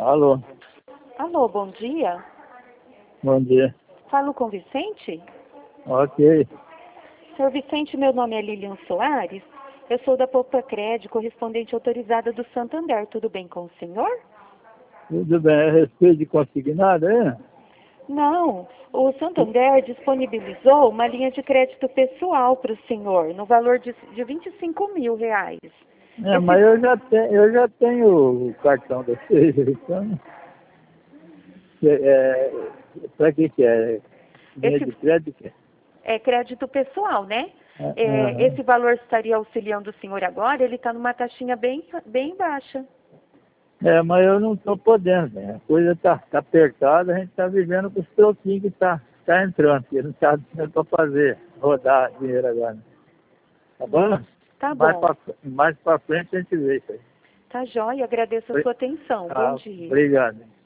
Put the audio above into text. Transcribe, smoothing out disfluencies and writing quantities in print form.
Alô, Alô, bom dia. bom dia. Falo com Vicente? Ok, Senhor Vicente, meu nome é Lilian Soares. Eu sou da Poupa Crédito, correspondente autorizada do Santander. Tudo bem com o senhor? tudo bem. A respeito de consignado, é? Não, o Santander disponibilizou uma linha de crédito pessoal para o senhor, no valor de R$ 25.000. É, mas eu já tenho o cartão da vocês, então, para que é? Linha Esse de crédito? é crédito pessoal, né? Aham. Esse valor estaria auxiliando o senhor agora, ele está numa taxinha bem baixa. Mas eu não estou podendo, né? A coisa tá apertada, a gente está vivendo com os troquinhos que tá entrando, porque não está dando para fazer, rodar dinheiro agora. Tá bom? Tá Mais bom, para frente a gente vê isso aí. tá jóia, agradeço a sua atenção. Bom dia. Obrigado.